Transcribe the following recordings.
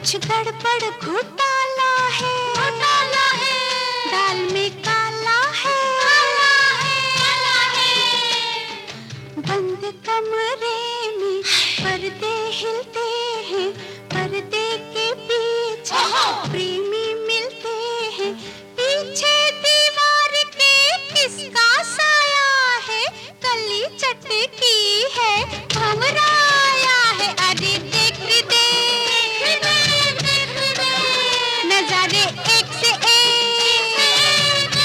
कुछ गड़बड़ घोटाला है, दाल में काला है, बंद कमरे में पर्दे हिलते हैं, पर्दे के पीछे प्रेमी मिलते हैं, पीछे दीवार के किसका साया है, कली चटकी है, भंवरा आया है, अरे देख दे नजारे एक से एक।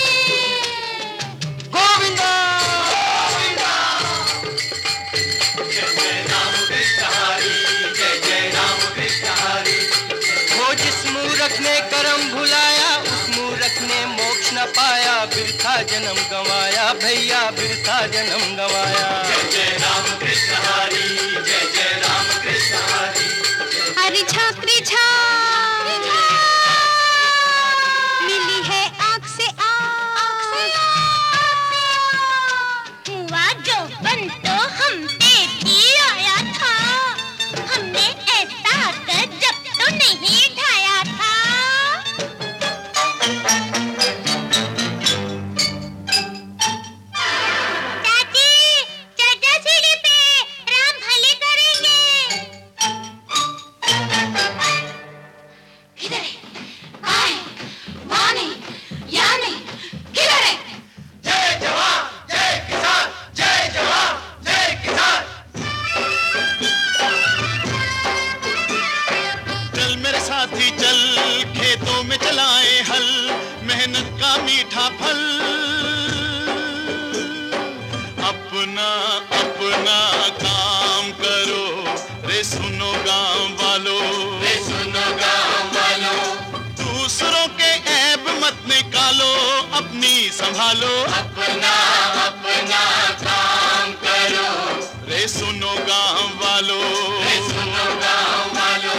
गोविंदा जय जय राम कृष्ण हरि, जय जय राम कृष्ण हरि। वो जिस मूर्ख ने कर्म भुलाया, उस मूर्ख ने मोक्ष न पाया, बिरथा जन्म गंवाया भैया, बिरथा जन्म गंवाया। जय जय राम कृष्ण हरि, जय जय राम कृष्ण हरि। हरी झांकरी झा मिली है आँख से आँख, हुआ जो बन तो हम पे भी आया था, हमने ऐसा गजब तो नहीं ढाया था। चाची चढ़ सीढ़ी पे, राम भले करेंगे। किधर है? कहाँ है? वहाँ नहीं, यहाँ नहीं, किधर है? जय जवान जय किसान, जय जवान जय किसान। चल मेरे साथी चल, खेतों में चलाएं हल, मेहनत का मीठा फल, अपना अपना काम करो रे सुनो गांव वालों, रे सुनो गाँव वालों, दूसरों के ऐब मत निकालो, अपनी संभालो, अपना अपना काम करो, रे सुनो गांव वालों। रे सुनो गाँव वालों।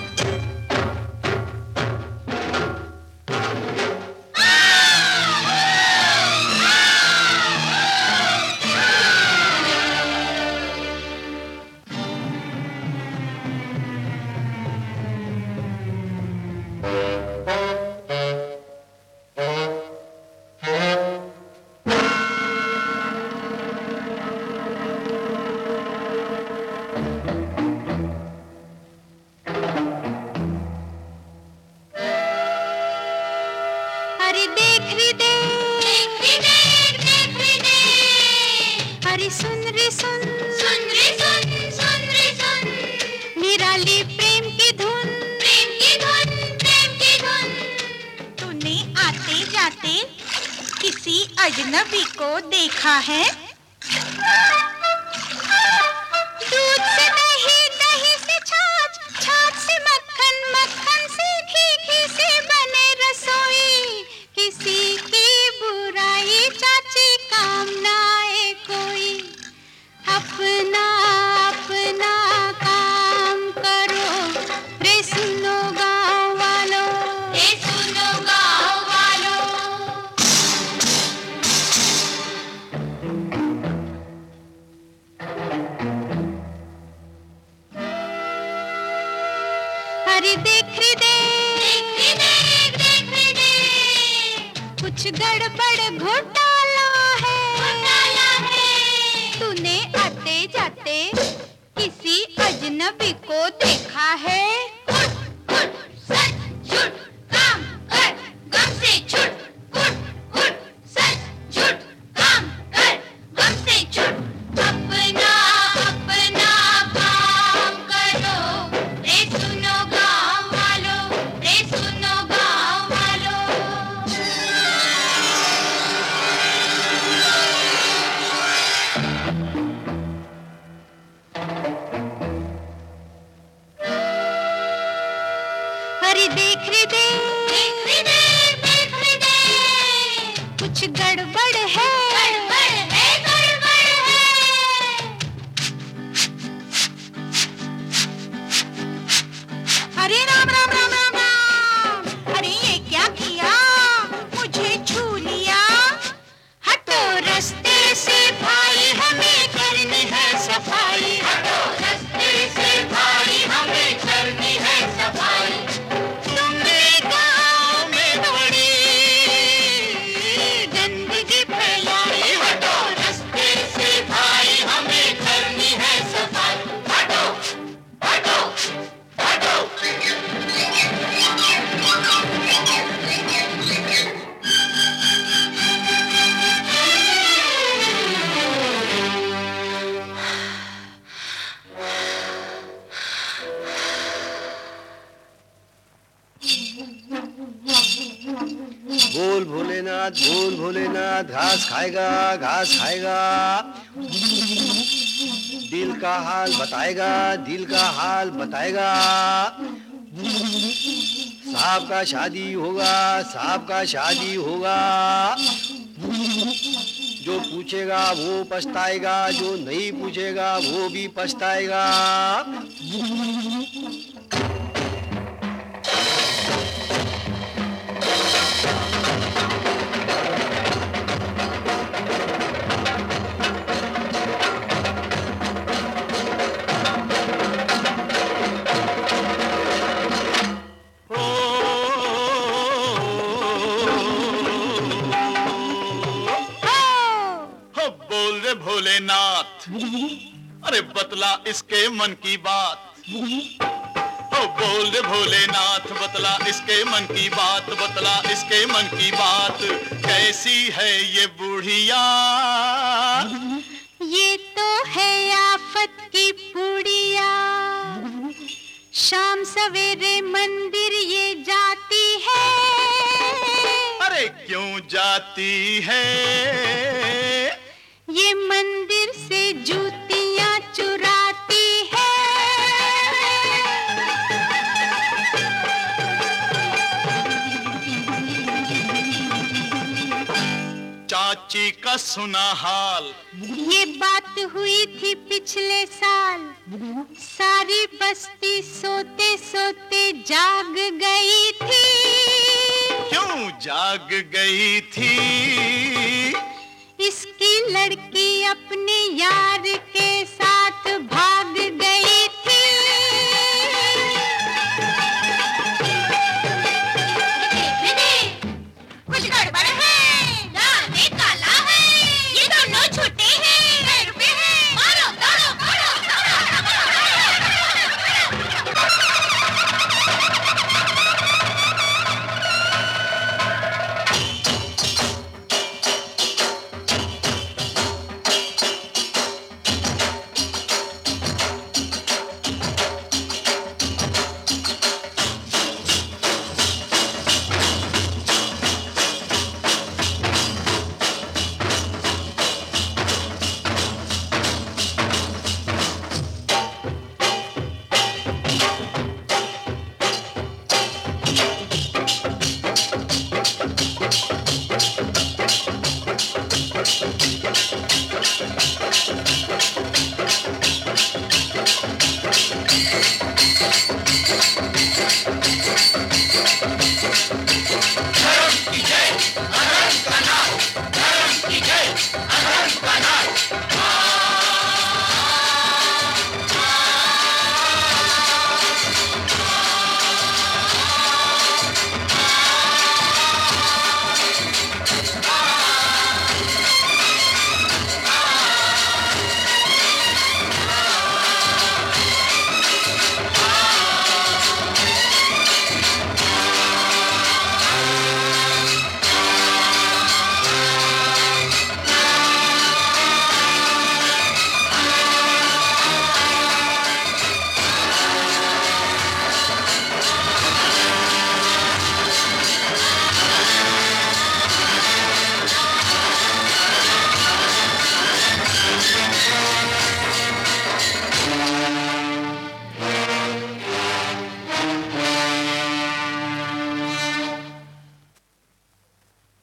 अरे देख रे देख, देख रे देख, अरे सुन रे सुन, सुन रे सुन, सुन रे सुन, निराली प्रेम की धुन, प्रेम की धुन, प्रेम की धुन। तूने आते जाते किसी अजनबी को देखा है? दूध से दही, दही से छाछ, छाछ से मक्खन, मक्खन से घी, घी से बने रसोई, किसी की बुराई चाची काम ना आए कोई, अपना अपना काम करो रे सुनो गाँव वालों, रे सुनो गाँव वालों। अरे देख रे देख, देख रे देख, कुछ गड़बड़ घोटाला है, तूने आते जाते किसी अजनबी को देखा है? उठ उठ सच झूठ काम कर, गम से छूट, उठ उठ सच झूठ काम कर, गम से छूट, अपना अपना काम करो रे सुनो गाँव वालों, रे सुनो गाँव वालों। अरे देख रे देख, देख रे देख, कुछ गड़बड़ है, गड़बड़ है, गड़बड़ है। अरे राम राम राम राम राम, अरे ये क्या किया, मुझे छू लिया, हटो रास्ते से भाई, हमें करनी है सफाई, हटो रास्ते से भाई, हमें करनी है सफाई। भोलेनाथ, बोल भोलेनाथ, घास खाएगा, घास खाएगा। दिल का हाल बताएगा, दिल का हाल बताएगा। साहब का शादी होगा, साहब का शादी होगा। जो पूछेगा वो पछताएगा, जो नहीं पूछेगा वो भी पछताएगा। भोलेनाथ, अरे बतला इसके मन की बात। ओ बोल रे भोलेनाथ, बतला इसके मन की बात, बतला इसके मन की बात। कैसी है ये बुढ़िया? ये तो है आफत की पुड़िया। शाम सवेरे मंदिर ये जाती है। अरे क्यों जाती है? ये मंदिर से जूतियां चुराती है। चाची का सुना हाल, ये बात हुई थी पिछले साल। सारी बस्ती सोते सोते जाग गई थी। क्यों जाग गई थी? इसकी लड़की अपने यार के साथ